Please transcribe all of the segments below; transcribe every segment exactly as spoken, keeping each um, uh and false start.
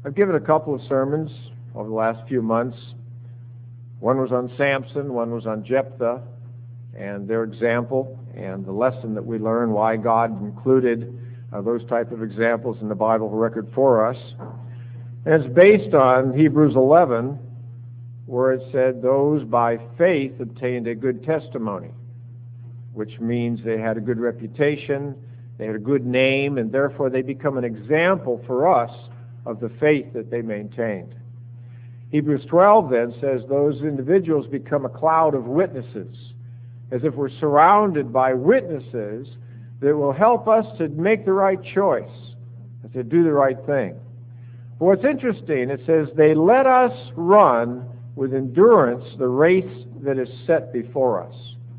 I've given a couple of sermons over the last few months. One was on Samson, one was on Jephthah, and their example and the lesson that we learn, why God included uh, those type of examples in the Bible record for us. And it's based on Hebrews eleven, where it said those by faith obtained a good testimony, which means they had a good reputation, they had a good name, and therefore they become an example for us of the faith that they maintained. Hebrews twelve then says those individuals become a cloud of witnesses, as if we're surrounded by witnesses that will help us to make the right choice, to do the right thing. But what's interesting, it says they let us run with endurance the race that is set before us.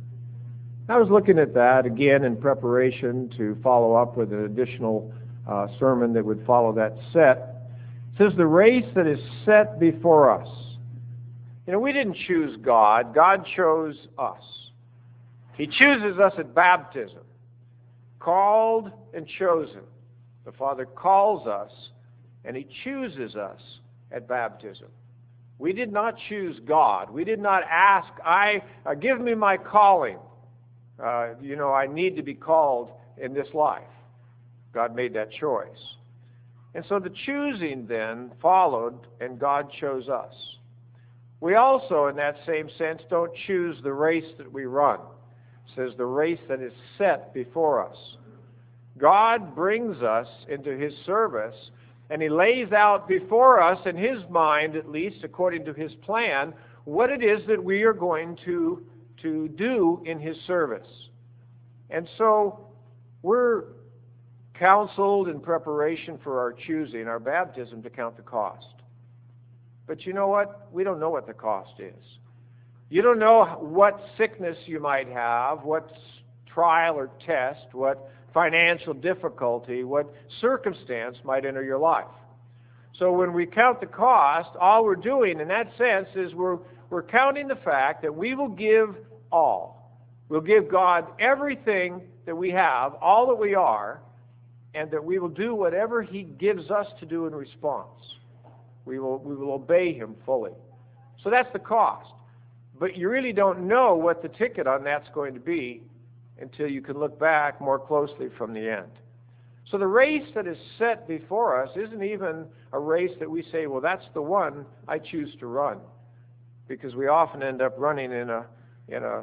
I was looking at that again in preparation to follow up with an additional uh, sermon that would follow that set. It says the race that is set before us. You know, we didn't choose God. God chose us. He chooses us at baptism. Called and chosen. The Father calls us, and He chooses us at baptism. We did not choose God. We did not ask, I uh, give me my calling. Uh, you know, I need to be called in this life. God made that choice. And so the choosing then followed, and God chose us. We also, in that same sense, don't choose the race that we run. It says the race that is set before us. God brings us into His service, and He lays out before us, in His mind at least, according to His plan, what it is that we are going to, to do in His service. And so we're counseled in preparation for our choosing, our baptism, to count the cost. But you know what? We don't know what the cost is. You don't know what sickness you might have, what trial or test, what financial difficulty, what circumstance might enter your life. So when we count the cost, all we're doing in that sense is we're, we're counting the fact that we will give all. We'll give God everything that we have, all that we are, and that we will do whatever He gives us to do in response. We will, we will obey Him fully. So that's the cost. But you really don't know what the ticket on that's going to be until you can look back more closely from the end. So the race that is set before us isn't even a race that we say, well, that's the one I choose to run. Because we often end up running in a in a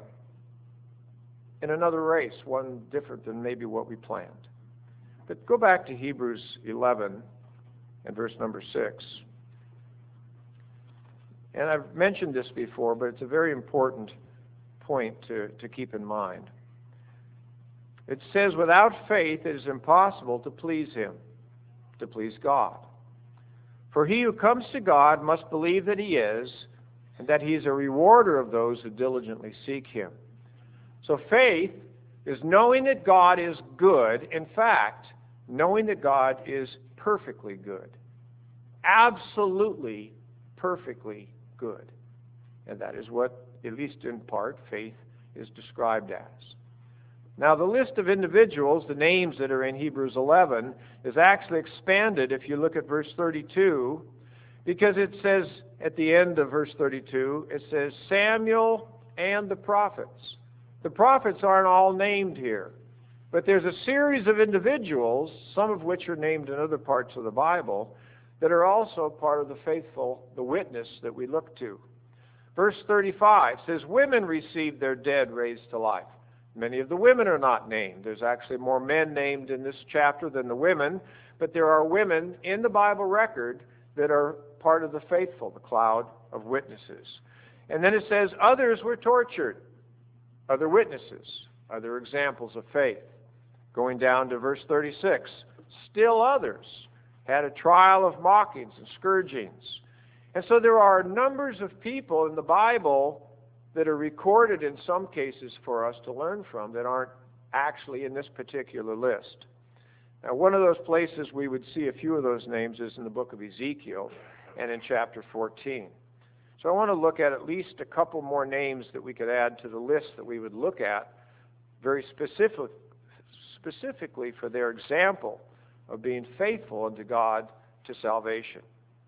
in another race, one different than maybe what we planned. But go back to Hebrews eleven and verse number six. And I've mentioned this before, but it's a very important point to, to keep in mind. It says, without faith it is impossible to please Him, to please God. For he who comes to God must believe that He is, and that He is a rewarder of those who diligently seek Him. So faith is knowing that God is good. In fact, knowing that God is perfectly good. Absolutely, perfectly good. And that is what, at least in part, faith is described as. Now, the list of individuals, the names that are in Hebrews eleven, is actually expanded if you look at verse thirty-two, because it says at the end of verse thirty-two, it says, Samuel and the prophets. The prophets aren't all named here, but there's a series of individuals, some of which are named in other parts of the Bible, that are also part of the faithful, the witness that we look to. Verse thirty-five says, women received their dead raised to life. Many of the women are not named. There's actually more men named in this chapter than the women, but there are women in the Bible record that are part of the faithful, the cloud of witnesses. And then it says, others were tortured, other witnesses, other examples of faith. Going down to verse thirty-six, still others had a trial of mockings and scourgings. And so there are numbers of people in the Bible that are recorded in some cases for us to learn from that aren't actually in this particular list. Now, one of those places we would see a few of those names is in the book of Ezekiel and in chapter fourteen. So I want to look at at least a couple more names that we could add to the list that we would look at very specific, specifically for their example of being faithful unto God to salvation.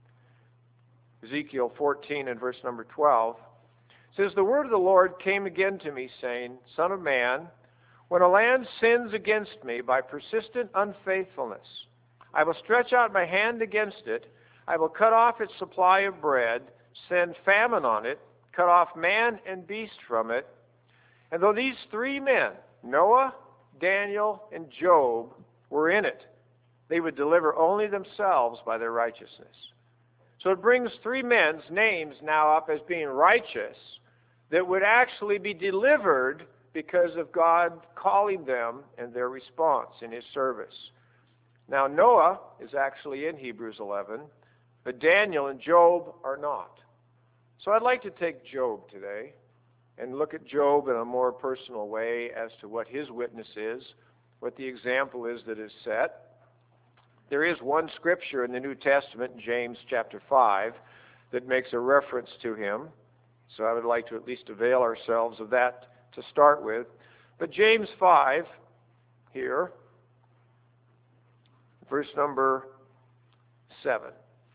Ezekiel fourteen and verse number twelve. It says, "The word of the Lord came again to me, saying, Son of man, when a land sins against me by persistent unfaithfulness, I will stretch out my hand against it. I will cut off its supply of bread, send famine on it, cut off man and beast from it. And though these three men, Noah, Daniel, and Job, were in it, they would deliver only themselves by their righteousness." So it brings three men's names now up as being righteous that would actually be delivered because of God calling them and their response in His service. Now Noah is actually in Hebrews eleven, but Daniel and Job are not. So I'd like to take Job today and look at Job in a more personal way as to what his witness is, what the example is that is set. There is one scripture in the New Testament, James chapter five, that makes a reference to him. So I would like to at least avail ourselves of that to start with. But James five here, verse number seven.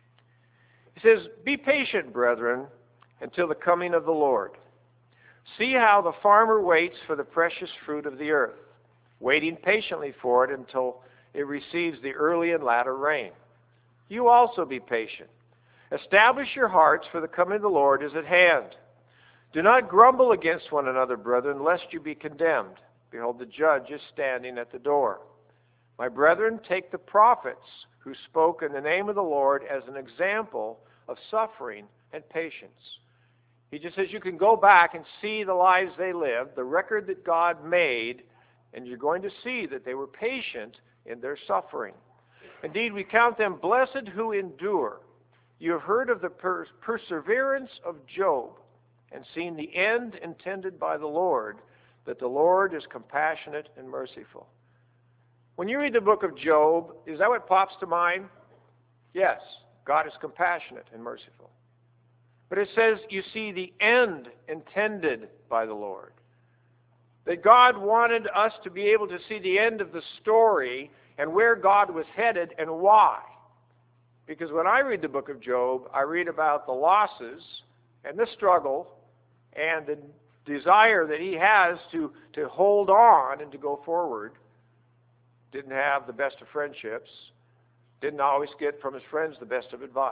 He says, "Be patient, brethren, until the coming of the Lord. See how the farmer waits for the precious fruit of the earth, waiting patiently for it until it receives the early and latter rain. You also be patient. Establish your hearts, for the coming of the Lord is at hand. Do not grumble against one another, brethren, lest you be condemned. Behold, the judge is standing at the door. My brethren, take the prophets who spoke in the name of the Lord as an example of suffering and patience." He just says you can go back and see the lives they lived, the record that God made, and you're going to see that they were patient in their suffering. Indeed, we count them blessed who endure. You have heard of the per- perseverance of Job and seen the end intended by the Lord, that the Lord is compassionate and merciful. When you read the book of Job, is that what pops to mind? Yes, God is compassionate and merciful. But it says you see the end intended by the Lord. That God wanted us to be able to see the end of the story and where God was headed and why. Because when I read the book of Job, I read about the losses and the struggle and the desire that he has to, to hold on and to go forward. Didn't have the best of friendships. Didn't always get from his friends the best of advice.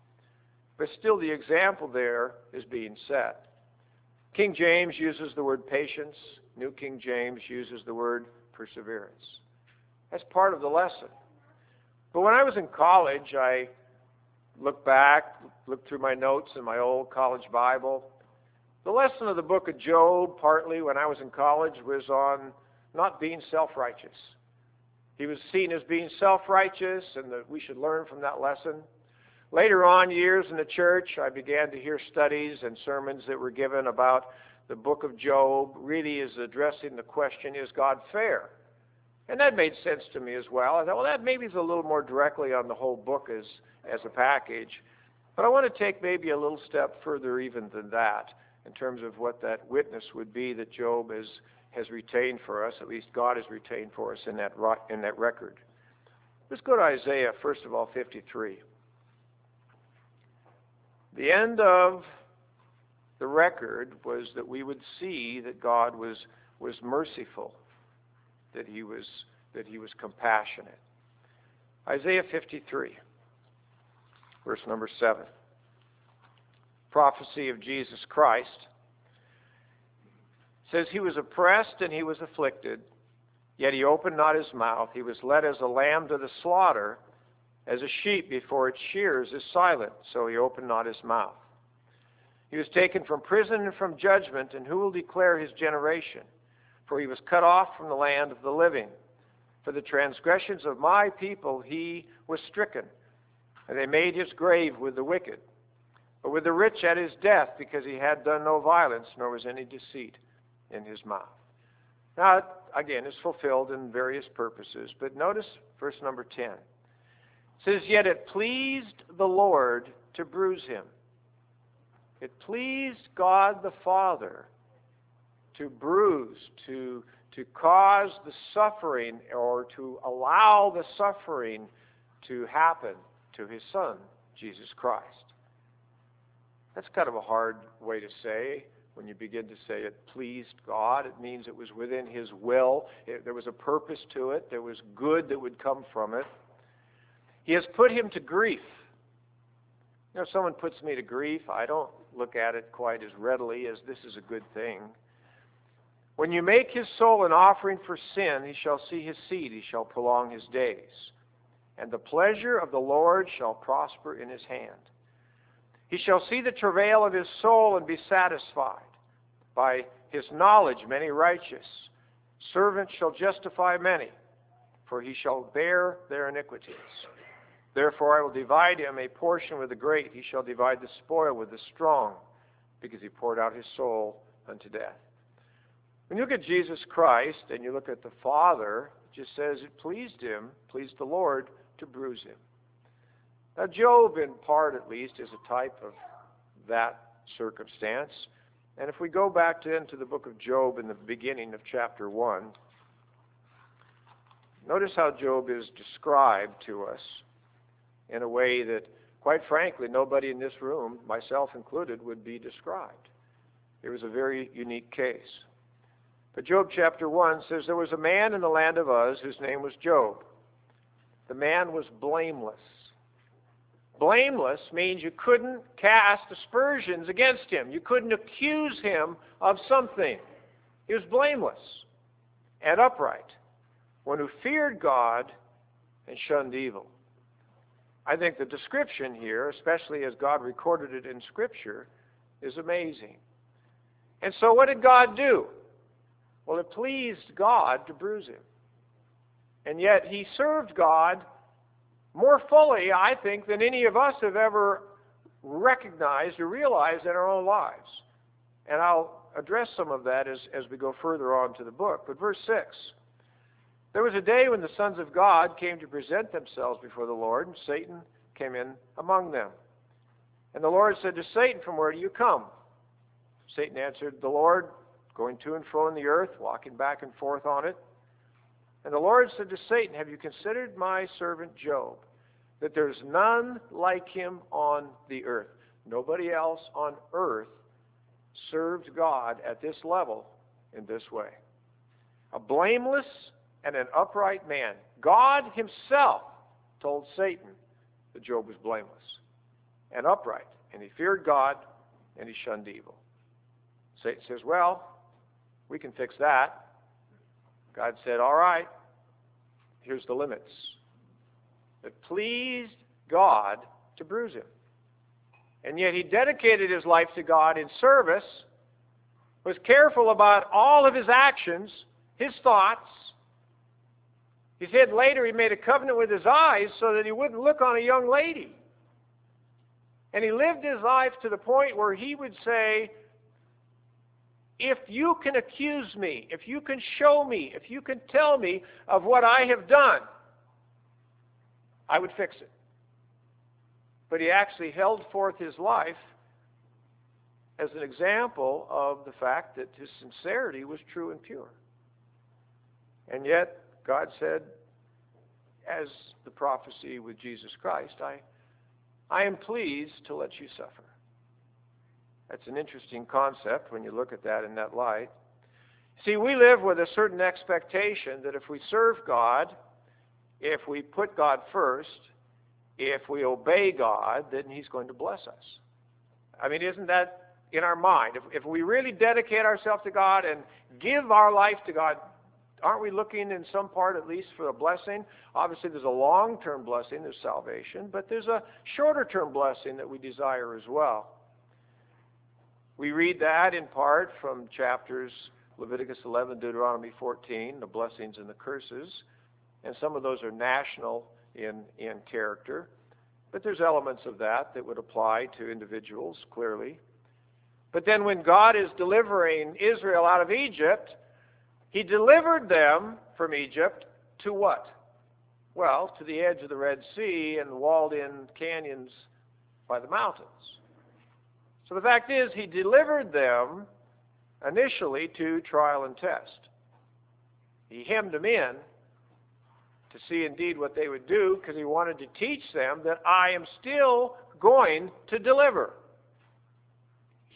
But still the example there is being set. King James uses the word patience. New King James uses the word perseverance. That's part of the lesson. But when I was in college, I looked back, looked through my notes in my old college Bible. The lesson of the book of Job, partly when I was in college, was on not being self-righteous. He was seen as being self-righteous, and that we should learn from that lesson. Later on, years in the church, I began to hear studies and sermons that were given about the book of Job really is addressing the question, is God fair? And that made sense to me as well. I thought, well, that maybe is a little more directly on the whole book as, as a package. But I want to take maybe a little step further even than that in terms of what that witness would be that Job has, has retained for us, at least God has retained for us in that, in that record. Let's go to Isaiah, first of all, fifty-three. The end of the record was that we would see that God was, was merciful, that he was, that he was compassionate. Isaiah fifty-three, verse number seven. Prophecy of Jesus Christ says, "He was oppressed and he was afflicted, yet he opened not his mouth. He was led as a lamb to the slaughter, as a sheep before its shears is silent, so he opened not his mouth. He was taken from prison and from judgment, and who will declare his generation? For he was cut off from the land of the living. For the transgressions of my people he was stricken, and they made his grave with the wicked, but with the rich at his death, because he had done no violence, nor was any deceit in his mouth." Now, again, it's fulfilled in various purposes, but notice verse number ten. It says, "Yet it pleased the Lord to bruise him." It pleased God the Father to bruise, to, to cause the suffering, or to allow the suffering to happen to his Son, Jesus Christ. That's kind of a hard way to say. When you begin to say it pleased God, it means it was within His will. It, there was a purpose to it. There was good that would come from it. He has put him to grief. You know, if someone puts me to grief, I don't look at it quite as readily as this is a good thing. When you make his soul an offering for sin, he shall see his seed, he shall prolong his days. And the pleasure of the Lord shall prosper in his hand. He shall see the travail of his soul and be satisfied. By his knowledge many righteous. Servants shall justify many, for he shall bear their iniquities. Therefore I will divide him a portion with the great. He shall divide the spoil with the strong, because he poured out his soul unto death. When you look at Jesus Christ and you look at the Father, it just says it pleased him, pleased the Lord, to bruise him. Now Job, in part at least, is a type of that circumstance. And if we go back to into the book of Job in the beginning of chapter one, notice how Job is described to us in a way that, quite frankly, nobody in this room, myself included, would be described. It was a very unique case. But Job chapter one says, there was a man in the land of Uz whose name was Job. The man was blameless. Blameless means you couldn't cast aspersions against him. You couldn't accuse him of something. He was blameless and upright, one who feared God and shunned evil. I think the description here, especially as God recorded it in Scripture, is amazing. And so what did God do? Well, it pleased God to bruise him. And yet he served God more fully, I think, than any of us have ever recognized or realized in our own lives. And I'll address some of that as, as we go further on to the book. But verse six, there was a day when the sons of God came to present themselves before the Lord, and Satan came in among them. And the Lord said to Satan, from where do you come? Satan answered the Lord, going to and fro in the earth, walking back and forth on it. And the Lord said to Satan, have you considered my servant Job, that there's none like him on the earth? Nobody else on earth served God at this level in this way. A blameless and an upright man. God himself told Satan that Job was blameless and upright, and he feared God and he shunned evil. Satan says, well, we can fix that. God said, all right, here's the limits. It pleased God to bruise him. And yet he dedicated his life to God in service, was careful about all of his actions, his thoughts. He said later he made a covenant with his eyes so that he wouldn't look on a young lady. And he lived his life to the point where he would say, if you can accuse me, if you can show me, if you can tell me of what I have done, I would fix it. But he actually held forth his life as an example of the fact that his sincerity was true and pure. And yet, God said, as the prophecy with Jesus Christ, I, I am pleased to let you suffer. That's an interesting concept when you look at that in that light. See, we live with a certain expectation that if we serve God, if we put God first, if we obey God, then he's going to bless us. I mean, isn't that in our mind? If, if we really dedicate ourselves to God and give our life to God, aren't we looking in some part at least for a blessing? Obviously, there's a long-term blessing, there's salvation, but there's a shorter-term blessing that we desire as well. We read that in part from chapters Leviticus eleven, Deuteronomy fourteen, the blessings and the curses. And some of those are national in, in character. But there's elements of that that would apply to individuals, clearly. But then when God is delivering Israel out of Egypt, he delivered them from Egypt to what? Well, to the edge of the Red Sea and walled-in canyons by the mountains. So the fact is, he delivered them initially to trial and test. He hemmed them in to see indeed what they would do, because he wanted to teach them that I am still going to deliver.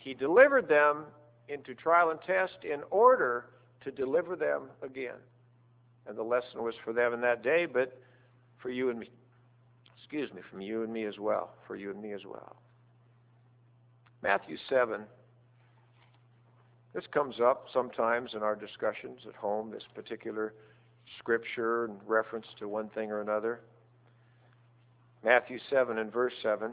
He delivered them into trial and test in order to deliver them again. And the lesson was for them in that day, but for you and me. Excuse me, from you and me as well. For you and me as well. Matthew seven. This comes up sometimes in our discussions at home, this particular scripture in reference to one thing or another. Matthew seven and verse seven.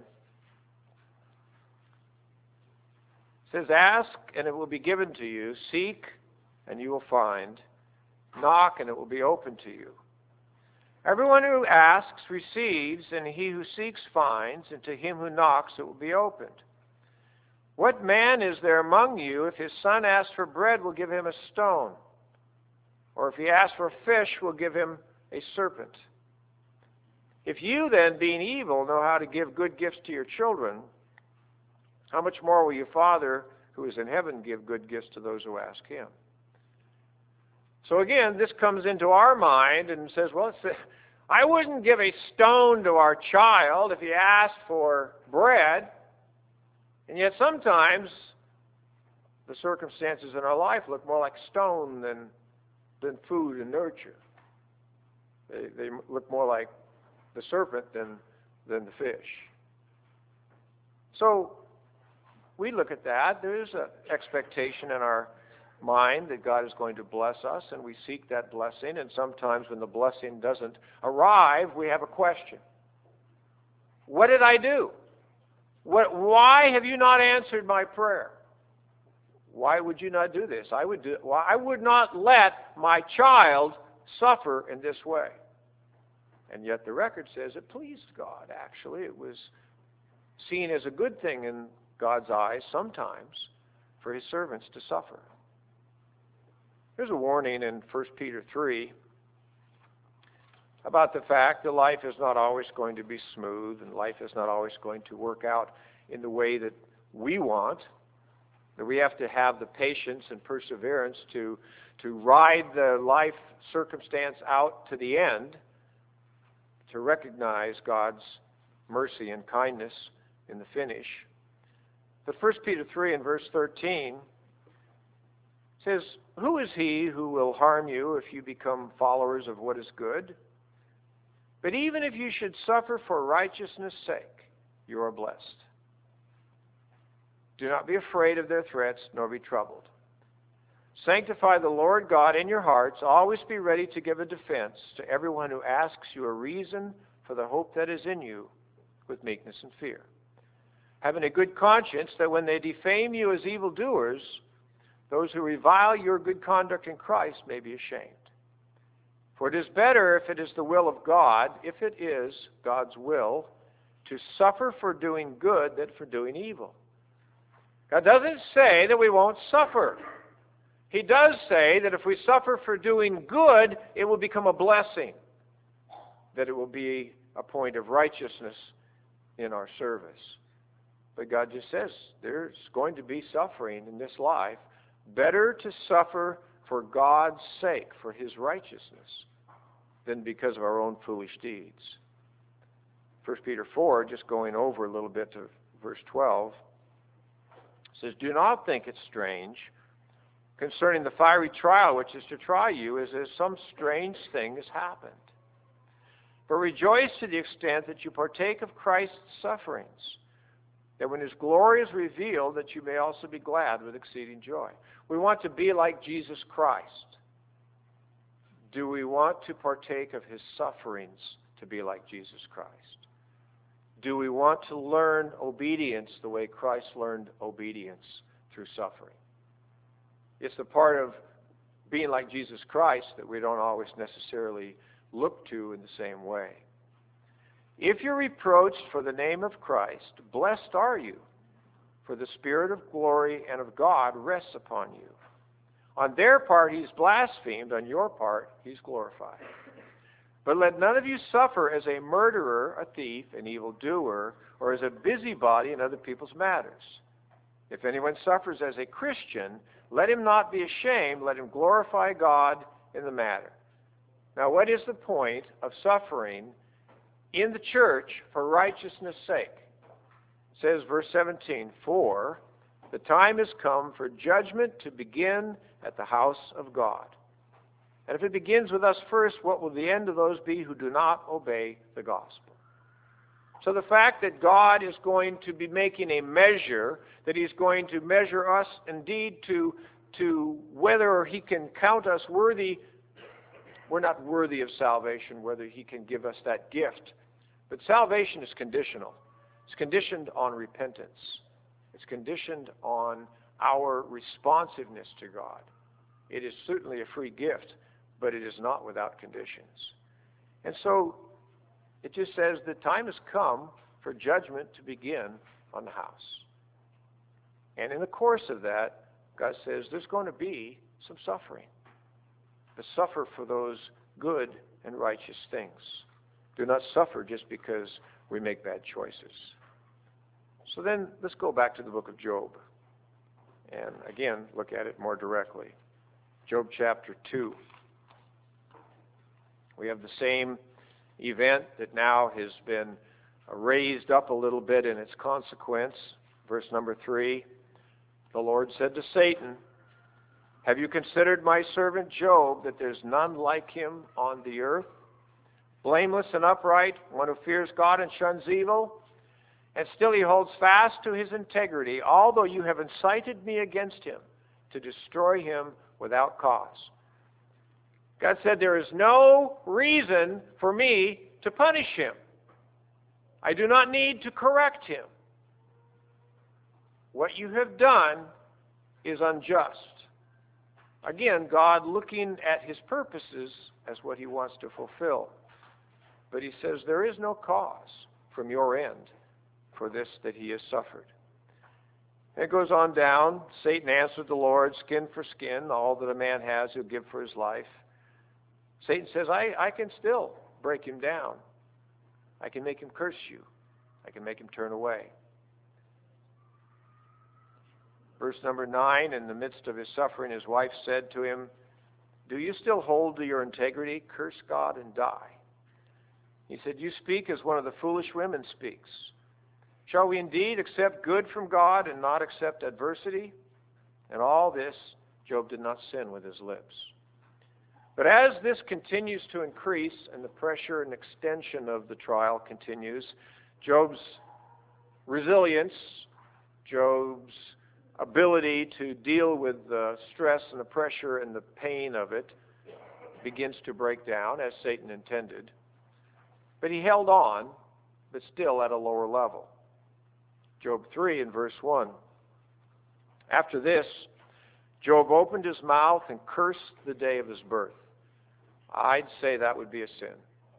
It says, ask and it will be given to you. Seek and you will find. Knock and it will be open to you. Everyone who asks receives, and he who seeks finds, and to him who knocks it will be opened. What man is there among you, if his son asks for bread, will give him a stone? Or if he asks for fish, will give him a serpent? If you then, being evil, know how to give good gifts to your children, how much more will your Father who is in heaven give good gifts to those who ask him? So again, this comes into our mind and says, well, it's, I wouldn't give a stone to our child if he asked for bread. And yet sometimes the circumstances in our life look more like stone than, than food and nurture. They, they look more like the serpent than, than the fish. So we look at that. There is an expectation in our mind that God is going to bless us, and we seek that blessing. And sometimes when the blessing doesn't arrive, we have a question. What did I do? What, why have you not answered my prayer? Why would you not do this? I would do, well, I would not let my child suffer in this way. And yet the record says it pleased God, actually. It was seen as a good thing in God's eyes sometimes for his servants to suffer. There's a warning in First Peter three about the fact that life is not always going to be smooth and life is not always going to work out in the way that we want, that we have to have the patience and perseverance to, to ride the life circumstance out to the end, to recognize God's mercy and kindness in the finish. But First Peter three and verse thirteen says, who is he who will harm you if you become followers of what is good? But even if you should suffer for righteousness' sake, you are blessed. Do not be afraid of their threats, nor be troubled. Sanctify the Lord God in your hearts. Always be ready to give a defense to everyone who asks you a reason for the hope that is in you with meekness and fear. Having a good conscience that when they defame you as evildoers, those who revile your good conduct in Christ may be ashamed. For it is better, if it is the will of God, if it is God's will, to suffer for doing good than for doing evil. God doesn't say that we won't suffer. He does say that if we suffer for doing good, it will become a blessing, that it will be a point of righteousness in our service. But God just says there's going to be suffering in this life. Better to suffer for God's sake, for his righteousness, than because of our own foolish deeds. First Peter four, just going over a little bit to verse twelve, says, do not think it strange concerning the fiery trial which is to try you, as if some strange thing has happened. But rejoice to the extent that you partake of Christ's sufferings, that when his glory is revealed, that you may also be glad with exceeding joy. We want to be like Jesus Christ. Do we want to partake of his sufferings to be like Jesus Christ? Do we want to learn obedience the way Christ learned obedience through suffering? It's the part of being like Jesus Christ that we don't always necessarily look to in the same way. If you're reproached for the name of Christ, blessed are you, for the Spirit of glory and of God rests upon you. On their part he's blasphemed, on your part he's glorified. But let none of you suffer as a murderer, a thief, an evildoer, or as a busybody in other people's matters. If anyone suffers as a Christian, let him not be ashamed, let him glorify God in the matter. Now, what is the point of suffering in the church for righteousness' sake? It says, verse seventeen, for the time has come for judgment to begin at the house of God. And if it begins with us first, what will the end of those be who do not obey the gospel? So the fact that God is going to be making a measure, that He's going to measure us indeed to, to whether He can count us worthy, we're not worthy of salvation, whether He can give us that gift. But salvation is conditional. It's conditioned on repentance. It's conditioned on our responsiveness to God. It is certainly a free gift, but it is not without conditions. And so it just says the time has come for judgment to begin on the house. And in the course of that, God says there's going to be some suffering. But suffer for those good and righteous things. Do not suffer just because we make bad choices. So then let's go back to the book of Job. And again, look at it more directly. Job chapter two. We have the same event that now has been raised up a little bit in its consequence. Verse number three. The Lord said to Satan, have you considered my servant Job, that there's none like him on the earth? Blameless and upright, one who fears God and shuns evil. And still he holds fast to his integrity, although you have incited me against him to destroy him without cause. God said, there is no reason for me to punish him. I do not need to correct him. What you have done is unjust. Again, God looking at his purposes as what he wants to fulfill. But he says there is no cause from your end for this that he has suffered. It goes on down. Satan answered the Lord, skin for skin, all that a man has he'll give for his life. Satan says, I, I can still break him down. I can make him curse you. I can make him turn away. Verse number nine, in the midst of his suffering, his wife said to him, do you still hold to your integrity? Curse God and die. He said, you speak as one of the foolish women speaks. Shall we indeed accept good from God and not accept adversity? And all this, Job did not sin with his lips. But as this continues to increase and the pressure and extension of the trial continues, Job's resilience, Job's ability to deal with the stress and the pressure and the pain of it begins to break down, as Satan intended. But he held on, but still at a lower level. Job three in verse one. After this, Job opened his mouth and cursed the day of his birth. I'd say that would be a sin.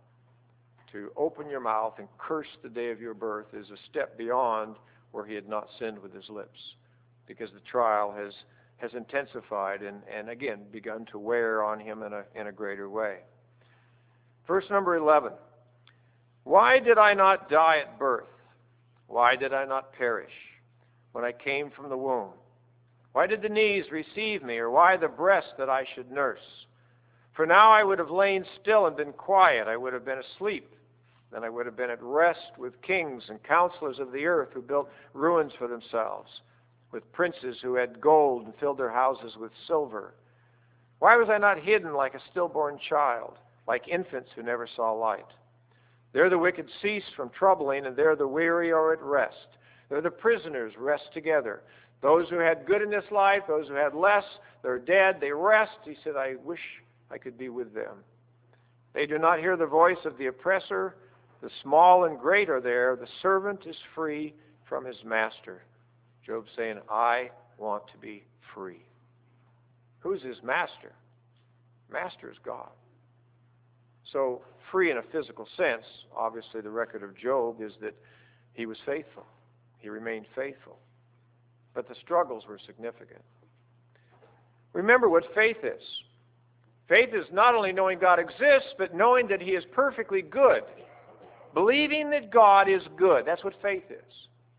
To open your mouth and curse the day of your birth is a step beyond where he had not sinned with his lips, because the trial has, has intensified and, and again begun to wear on him in a, in a greater way. Verse number eleven. Why did I not die at birth? Why did I not perish when I came from the womb? Why did the knees receive me, or why the breast that I should nurse? For now I would have lain still and been quiet. I would have been asleep. Then I would have been at rest with kings and counselors of the earth who built ruins for themselves, with princes who had gold and filled their houses with silver. Why was I not hidden like a stillborn child, like infants who never saw light? There the wicked cease from troubling, and there the weary are at rest. There the prisoners rest together. Those who had good in this life, those who had less, they're dead, they rest. He said, I wish I could be with them. They do not hear the voice of the oppressor. The small and great are there. The servant is free from his master. Job saying, I want to be free. Who's his master? Master is God. So, free in a physical sense, obviously the record of Job is that he was faithful. He remained faithful. But the struggles were significant. Remember what faith is. Faith is not only knowing God exists, but knowing that he is perfectly good. Believing that God is good. That's what faith is.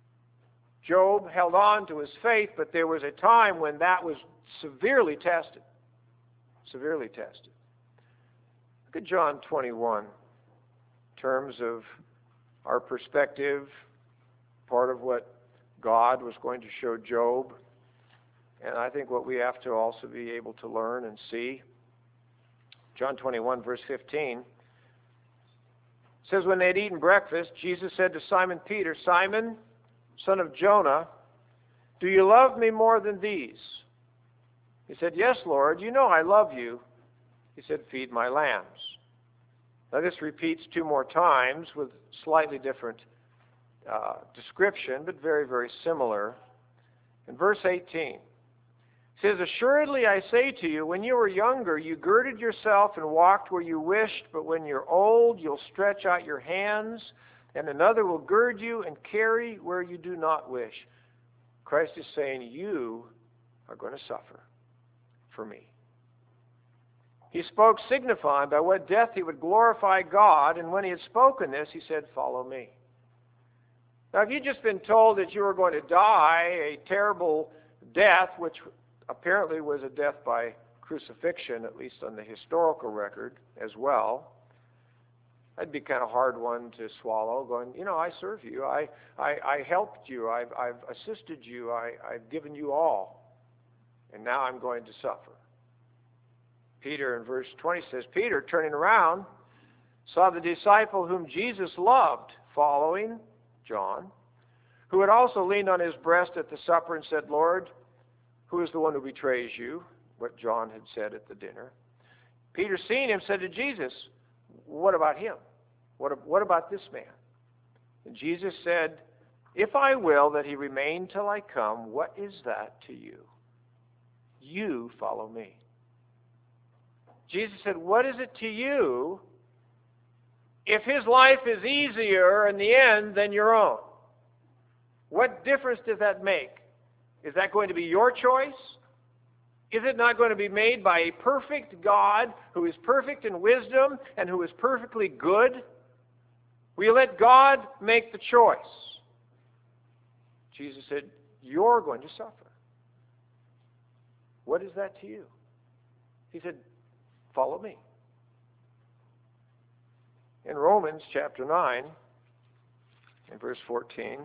Job held on to his faith, but there was a time when that was severely tested. Severely tested. Look at John twenty-one. In terms of our perspective, part of what God was going to show Job, and I think what we have to also be able to learn and see. John twenty-one, verse fifteen, says, when they had eaten breakfast, Jesus said to Simon Peter, Simon, son of Jonah, do you love me more than these? He said, yes, Lord, you know I love you. He said, feed my lambs. Now this repeats two more times with slightly different uh, description, but very, very similar. In verse eighteen, it says, assuredly I say to you, when you were younger, you girded yourself and walked where you wished, but when you're old, you'll stretch out your hands, and another will gird you and carry where you do not wish. Christ is saying, you are going to suffer for me. He spoke signifying by what death he would glorify God, and when he had spoken this, he said, follow me. Now, if you'd just been told that you were going to die a terrible death, which apparently was a death by crucifixion, at least on the historical record as well, that'd be kind of hard one to swallow, going, you know, I serve you, I, I, I helped you, I've, I've assisted you, I, I've given you all, and now I'm going to suffer. Peter in verse twenty says, Peter, turning around, saw the disciple whom Jesus loved following, John, who had also leaned on his breast at the supper and said, Lord, who is the one who betrays you? What John had said at the dinner. Peter, seeing him, said to Jesus, what about him? What, what about this man? And Jesus said, if I will that he remain till I come, what is that to you? You follow me. Jesus said, what is it to you if his life is easier in the end than your own? What difference does that make? Is that going to be your choice? Is it not going to be made by a perfect God who is perfect in wisdom and who is perfectly good? Will you let God make the choice? Jesus said, you're going to suffer. What is that to you? He said, follow me. In Romans chapter nine, in verse fourteen,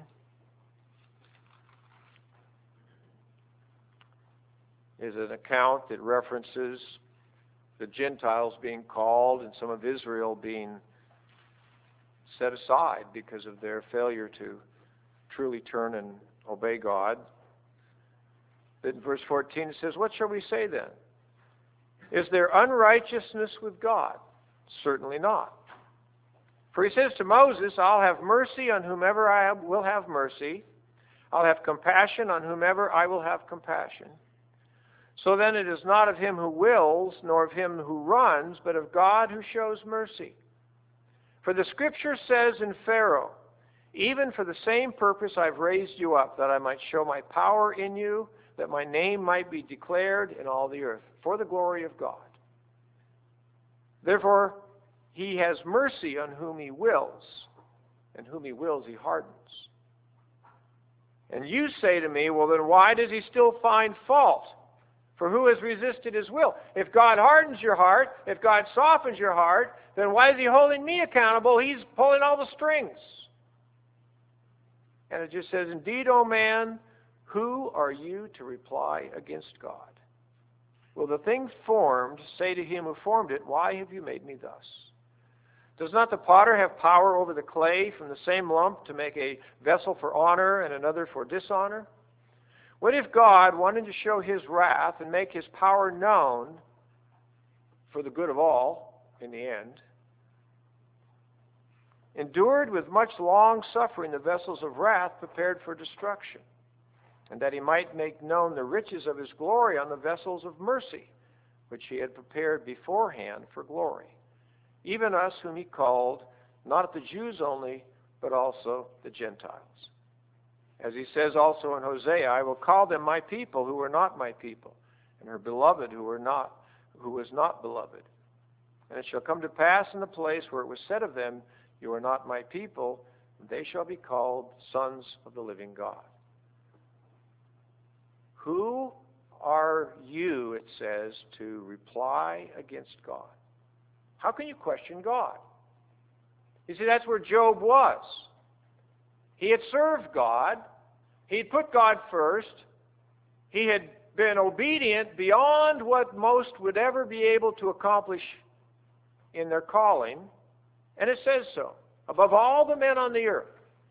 is an account that references the Gentiles being called and some of Israel being set aside because of their failure to truly turn and obey God. But in verse fourteen it says, what shall we say then? Is there unrighteousness with God? Certainly not. For he says to Moses, I'll have mercy on whomever I will have mercy. I'll have compassion on whomever I will have compassion. So then it is not of him who wills, nor of him who runs, but of God who shows mercy. For the Scripture says in Pharaoh, even for the same purpose I've raised you up, that I might show my power in you, that my name might be declared in all the earth, for the glory of God. Therefore, he has mercy on whom he wills, and whom he wills he hardens. And you say to me, well then why does he still find fault? For who has resisted his will? If God hardens your heart, if God softens your heart, then why is he holding me accountable? He's pulling all the strings. And it just says, indeed, O man, who are you to reply against God? Will the thing formed say to him who formed it, why have you made me thus? Does not the potter have power over the clay from the same lump to make a vessel for honor and another for dishonor? What if God, wanting to show his wrath and make his power known for the good of all in the end, endured with much long suffering the vessels of wrath prepared for destruction, and that he might make known the riches of his glory on the vessels of mercy, which he had prepared beforehand for glory, even us whom he called, not the Jews only, but also the Gentiles. As he says also in Hosea, I will call them my people who were not my people, and her beloved who were not, who was not beloved. And it shall come to pass in the place where it was said of them, you are not my people, they shall be called sons of the living God. Who are you, it says, to reply against God? How can you question God? You see, that's where Job was. He had served God. He'd put God first. He had been obedient beyond what most would ever be able to accomplish in their calling. And it says so. Above all the men on the earth.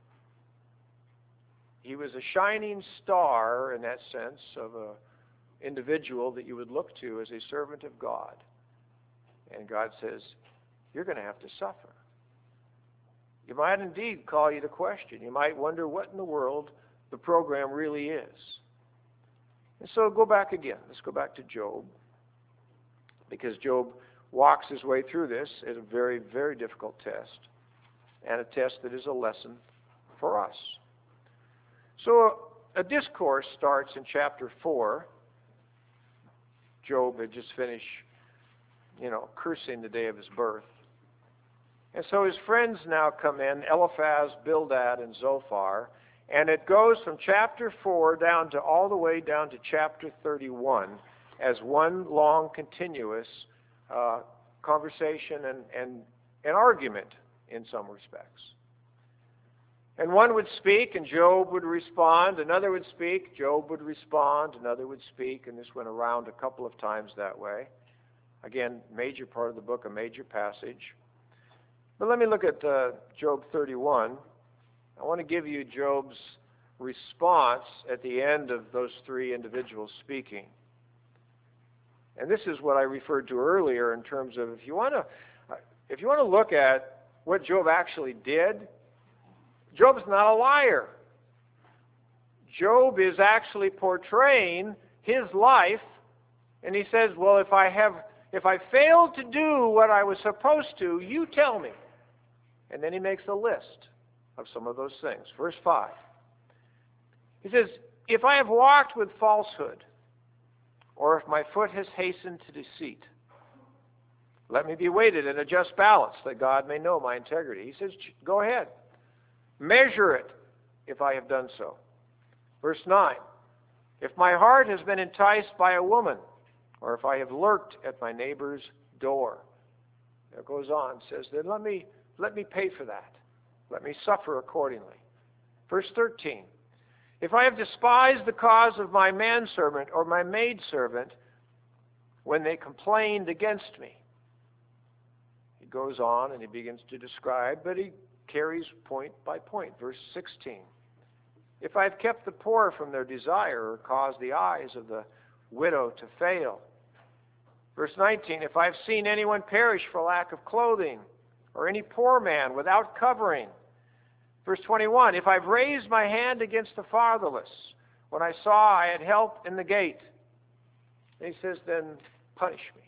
He was a shining star in that sense of an individual that you would look to as a servant of God. And God says, you're going to have to suffer. You might indeed call you to question. You might wonder what in the world the program really is. And so go back again. Let's go back to Job. Because Job walks his way through this at a very, very difficult test. And a test that is a lesson for us. So a discourse starts in chapter four. Job had just finished, you know, cursing the day of his birth. And so his friends now come in, Eliphaz, Bildad, and Zophar. And it goes from chapter four down to all the way down to chapter thirty-one as one long, continuous uh, conversation and, and an argument in some respects. And one would speak, and Job would respond. Another would speak, Job would respond. Another would speak, and this went around a couple of times that way. Again, major part of the book, a major passage. But let me look at uh, Job thirty-one. I want to give you Job's response at the end of those three individuals speaking. And this is what I referred to earlier in terms of if you want to, if you want to look at what Job actually did, Job's not a liar. Job is actually portraying his life, and he says, well, if I have, if I failed to do what I was supposed to, you tell me. And then he makes a list of some of those things. Verse five. He says, if I have walked with falsehood, or if my foot has hastened to deceit, let me be weighted in a just balance, that God may know my integrity. He says, go ahead. Measure it, if I have done so. Verse nine. If my heart has been enticed by a woman, or if I have lurked at my neighbor's door. It goes on, says, then let me, let me pay for that. Let me suffer accordingly. Verse thirteen. If I have despised the cause of my manservant or my maidservant when they complained against me. He goes on and he begins to describe, but he carries point by point. Verse sixteen. If I have kept the poor from their desire or caused the eyes of the widow to fail. Verse nineteen. If I have seen anyone perish for lack of clothing or any poor man without covering. Verse twenty-one, if I've raised my hand against the fatherless, when I saw I had help in the gate. And he says, then punish me.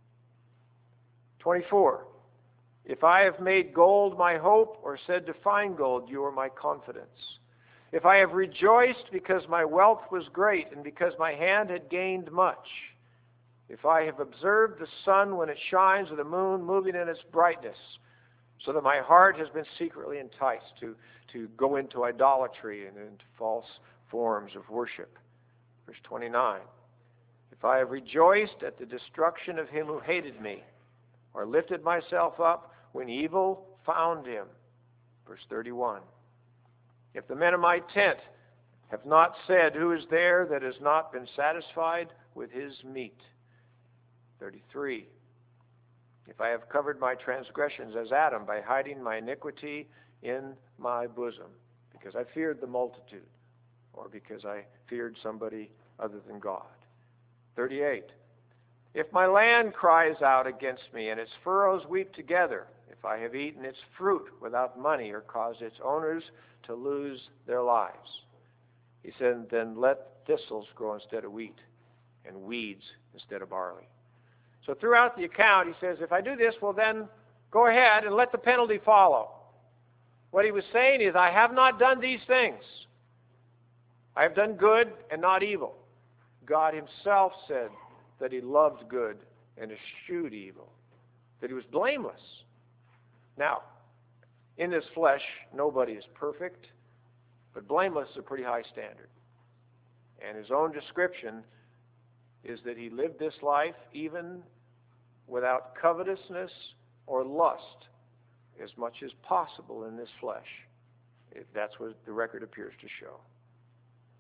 twenty-four, if I have made gold my hope, or said to fine gold, you are my confidence. If I have rejoiced because my wealth was great, and because my hand had gained much. If I have observed the sun when it shines, or the moon moving in its brightness, so that my heart has been secretly enticed to, to go into idolatry and into false forms of worship. Verse twenty-nine. If I have rejoiced at the destruction of him who hated me, or lifted myself up when evil found him. Verse thirty-one. If the men of my tent have not said, who is there that has not been satisfied with his meat? thirty-three. If I have covered my transgressions as Adam by hiding my iniquity in my bosom, because I feared the multitude, or because I feared somebody other than God. thirty-eight. If my land cries out against me, and its furrows weep together, if I have eaten its fruit without money, or caused its owners to lose their lives. He said, then let thistles grow instead of wheat, and weeds instead of barley. So throughout the account, he says, if I do this, well then, go ahead and let the penalty follow. What he was saying is, I have not done these things. I have done good and not evil. God himself said that he loved good and eschewed evil, that he was blameless. Now, in this flesh, nobody is perfect, but blameless is a pretty high standard. And his own description is that he lived this life even without covetousness or lust as much as possible in this flesh. If that's what the record appears to show.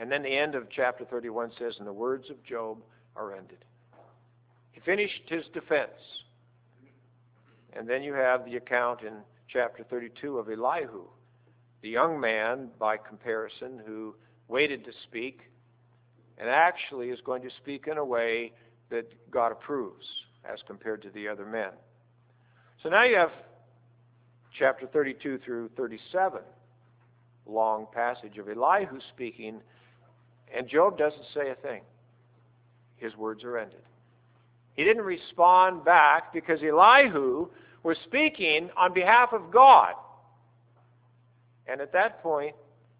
And then the end of chapter thirty-one says, and the words of Job are ended. He finished his defense. And then you have the account in chapter thirty-two of Elihu, the young man, by comparison, who waited to speak and actually is going to speak in a way that God approves as compared to the other men. So now you have chapter thirty-two through thirty-seven, long passage of Elihu speaking, and Job doesn't say a thing. His words are ended. He didn't respond back because Elihu was speaking on behalf of God. And at that point,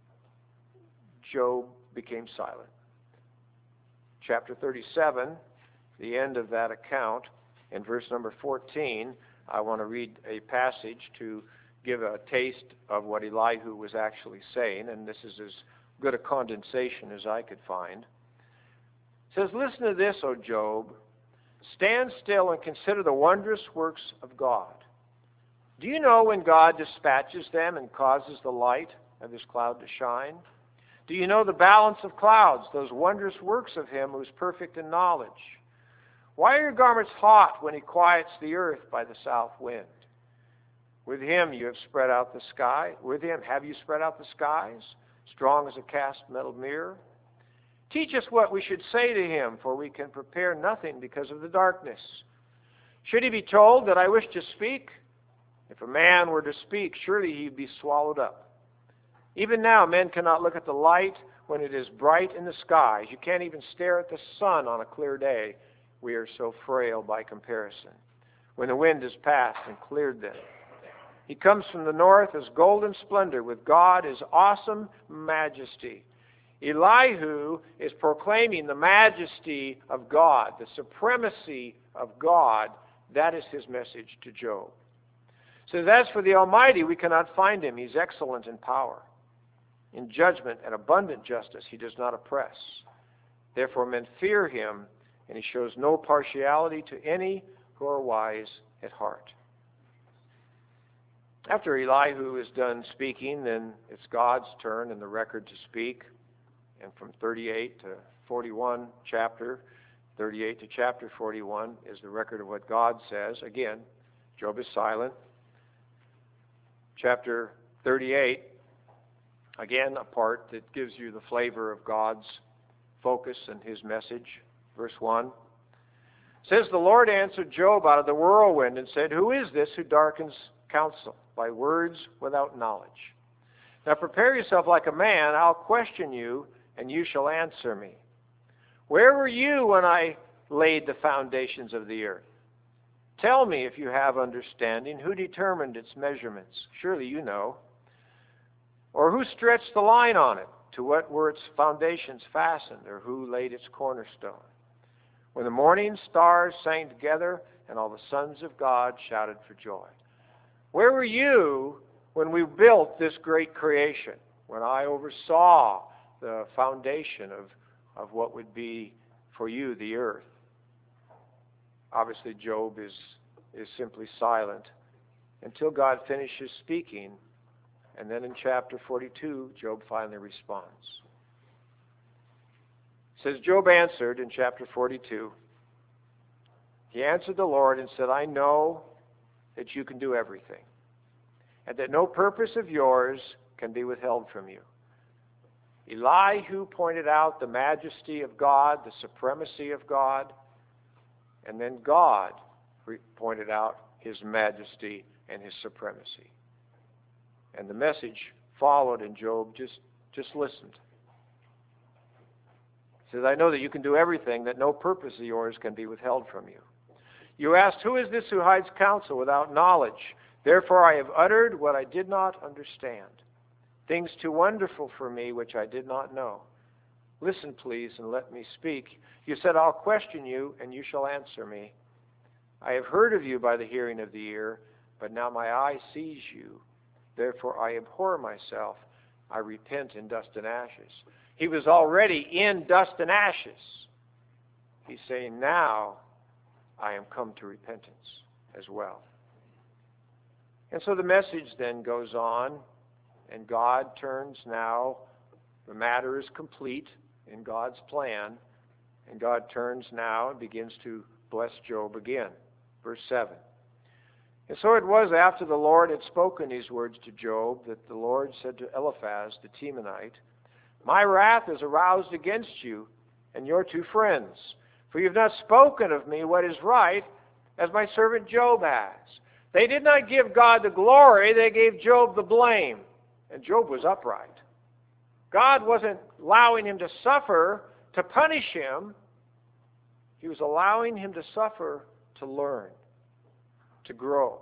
Job became silent. Chapter thirty-seven, the end of that account, in verse number fourteen, I want to read a passage to give a taste of what Elihu was actually saying, and this is as good a condensation as I could find. It says, listen to this, O Job. Stand still and consider the wondrous works of God. Do you know when God dispatches them and causes the light of his cloud to shine? Do you know the balance of clouds, those wondrous works of him who is perfect in knowledge? Why are your garments hot when he quiets the earth by the south wind? With him you have spread out the sky. With him have you spread out the skies, strong as a cast metal mirror? Teach us what we should say to him, for we can prepare nothing because of the darkness. Should he be told that I wish to speak? If a man were to speak, surely he'd be swallowed up. Even now men cannot look at the light when it is bright in the skies. You can't even stare at the sun on a clear day. We are so frail by comparison. When the wind has passed and cleared them. He comes from the north as golden splendor. With God is awesome majesty. Elihu is proclaiming the majesty of God, the supremacy of God. That is his message to Job. Says, as for the Almighty, we cannot find him. He's excellent in power. In judgment and abundant justice, he does not oppress. Therefore men fear him, and he shows no partiality to any who are wise at heart. After Elihu is done speaking, then it's God's turn in the record to speak. And from thirty-eight to forty-one chapter, thirty-eight to chapter forty-one is the record of what God says. Again, Job is silent. Chapter thirty-eight, again, a part that gives you the flavor of God's focus and his message. Verse one says, the Lord answered Job out of the whirlwind and said, who is this who darkens counsel by words without knowledge? Now prepare yourself like a man. I'll question you, and you shall answer me. Where were you when I laid the foundations of the earth? Tell me if you have understanding. Who determined its measurements? Surely you know. Or who stretched the line on it? To what were its foundations fastened? Or who laid its cornerstone? When the morning stars sang together, and all the sons of God shouted for joy. Where were you when we built this great creation? When I oversaw the foundation of, of what would be for you the earth? Obviously, Job is, is simply silent until God finishes speaking. And then in chapter forty-two, Job finally responds. It says, Job answered in chapter forty-two. He answered the Lord and said, I know that you can do everything, and that no purpose of yours can be withheld from you. Elihu pointed out the majesty of God, the supremacy of God, and then God pointed out his majesty and his supremacy. And the message followed, and Job just, just listened. He says, I know that you can do everything, that no purpose of yours can be withheld from you. You asked, who is this who hides counsel without knowledge? Therefore I have uttered what I did not understand, things too wonderful for me which I did not know. Listen, please, and let me speak. You said, I'll question you, and you shall answer me. I have heard of you by the hearing of the ear, but now my eye sees you. Therefore I abhor myself. I repent in dust and ashes. He was already in dust and ashes. He's saying, now I am come to repentance as well. And so the message then goes on, and God turns now The matter is complete in God's plan, and God turns now and begins to bless Job again. Verse seven. And so it was after the Lord had spoken these words to Job that the Lord said to Eliphaz the Temanite, My wrath is aroused against you and your two friends, for you have not spoken of me what is right, as my servant Job has. They did not give God the glory, they gave Job the blame. And Job was upright. God wasn't allowing him to suffer to punish him. He was allowing him to suffer to learn, to grow,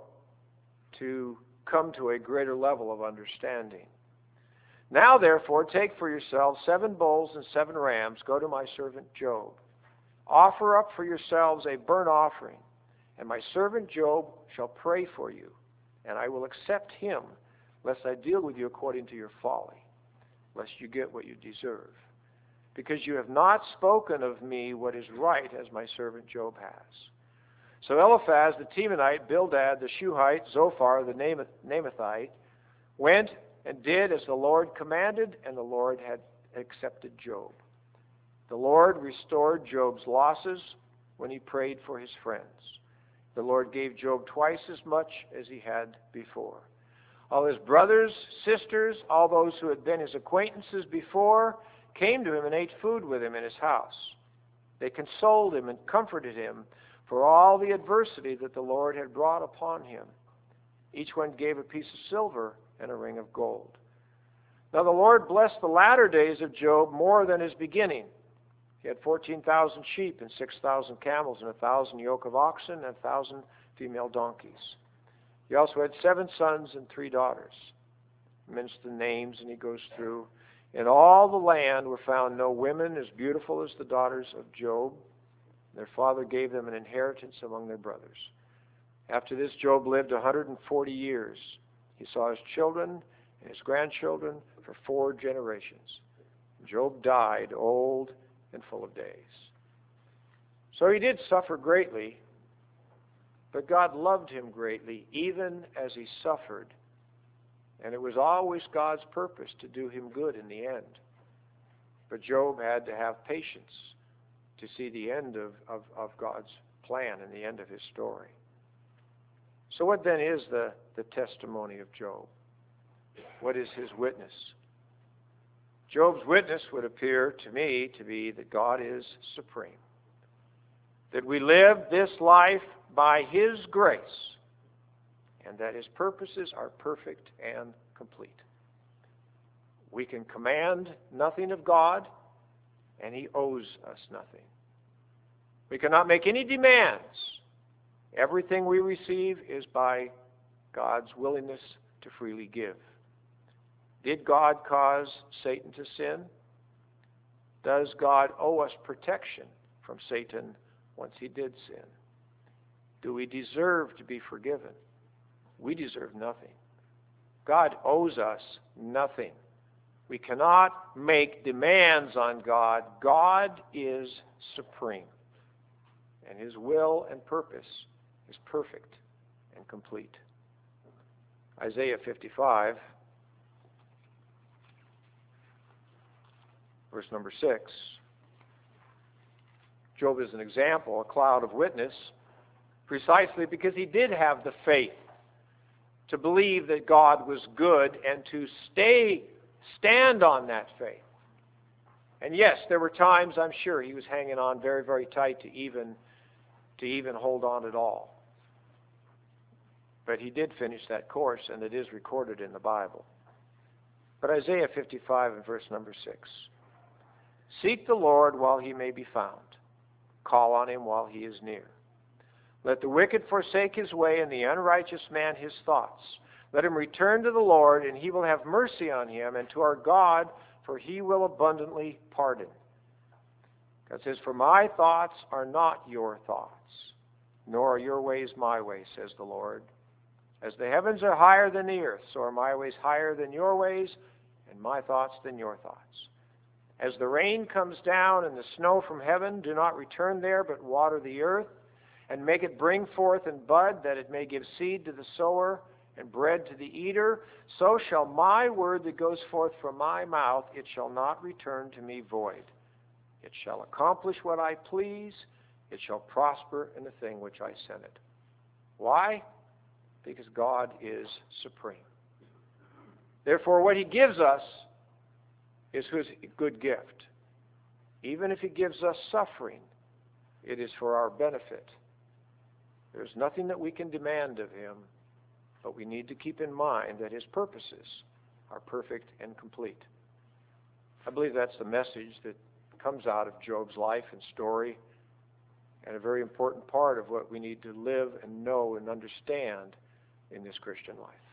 to come to a greater level of understanding. Now, therefore, take for yourselves seven bulls and seven rams. Go to my servant Job. Offer up for yourselves a burnt offering, and my servant Job shall pray for you, and I will accept him, lest I deal with you according to your folly, lest you get what you deserve. Because you have not spoken of me what is right, as my servant Job has. So Eliphaz the Temanite, Bildad the Shuhite, Zophar the Naamathite, went and did as the Lord commanded, and the Lord had accepted Job. The Lord restored Job's losses when he prayed for his friends. The Lord gave Job twice as much as he had before. All his brothers, sisters, all those who had been his acquaintances before, came to him and ate food with him in his house. They consoled him and comforted him for all the adversity that the Lord had brought upon him. Each one gave a piece of silver and a ring of gold. Now the Lord blessed the latter days of Job more than his beginning. He had fourteen thousand sheep and six thousand camels and a thousand yoke of oxen and a thousand female donkeys. He also had seven sons and three daughters. He mentions the names, and he goes through. In all the land were found no women as beautiful as the daughters of Job. Their father gave them an inheritance among their brothers. After this, Job lived one hundred forty years. He saw his children and his grandchildren for four generations. Job died old and full of days. So he did suffer greatly, but God loved him greatly, even as he suffered. And it was always God's purpose to do him good in the end. But Job had to have patience to see the end of, of, of God's plan and the end of his story. So what then is the, the testimony of Job? What is his witness? Job's witness would appear to me to be that God is supreme. That we live this life by his grace, and that his purposes are perfect and complete. We can command nothing of God, and he owes us nothing. We cannot make any demands. Everything we receive is by God's willingness to freely give. Did God cause Satan to sin? Does God owe us protection from Satan once he did sin? Do we deserve to be forgiven? We deserve nothing. God owes us nothing. We cannot make demands on God. God is supreme, and his will and purpose is perfect and complete. Isaiah fifty-five, verse number six. Job is an example, a cloud of witness, precisely because he did have the faith to believe that God was good and to stay, stand on that faith. And yes, there were times, I'm sure, he was hanging on very, very tight to even, to even hold on at all. But he did finish that course, and it is recorded in the Bible. But Isaiah fifty-five and verse number six. Seek the Lord while he may be found. Call on him while he is near. Let the wicked forsake his way, and the unrighteous man his thoughts. Let him return to the Lord, and he will have mercy on him, and to our God, for he will abundantly pardon. God says, for my thoughts are not your thoughts, nor are your ways my ways, says the Lord. As the heavens are higher than the earth, so are my ways higher than your ways, and my thoughts than your thoughts. As the rain comes down and the snow from heaven, do not return there, but water the earth, and make it bring forth and bud, that it may give seed to the sower and bread to the eater, so shall my word that goes forth from my mouth, it shall not return to me void. It shall accomplish what I please. It shall prosper in the thing which I sent it. Why? Because God is supreme. Therefore, what he gives us is his good gift. Even if he gives us suffering, it is for our benefit. There's nothing that we can demand of him, but we need to keep in mind that his purposes are perfect and complete. I believe that's the message that comes out of Job's life and story, and a very important part of what we need to live and know and understand in this Christian life.